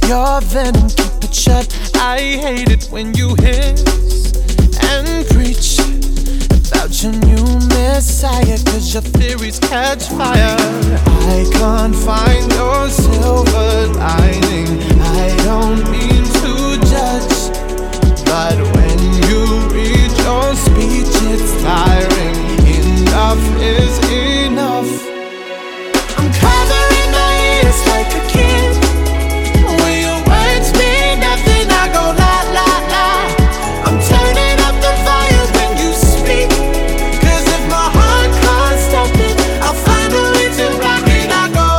Your venom, keep it shut. I hate it when you hiss and preach about your new messiah, 'cause your theories catch fire. I can't find your silver lining. I don't mean to judge, but when you read your speech, it's tiring. Enough is enough. I'm covering my ears like a kid. When your words mean nothing, I go la la la. I'm turning up the volume when you speak, 'cause if my heart can't stop it, I'll find a way to rock it. I go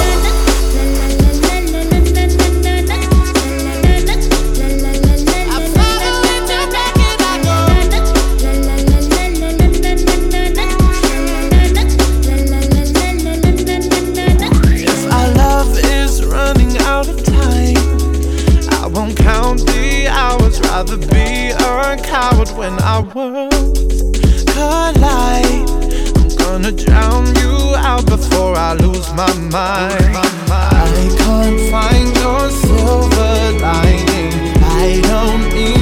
rather be a coward when our worlds collide. I'm gonna drown you out before I lose my mind. I can't find your silver lining. I don't need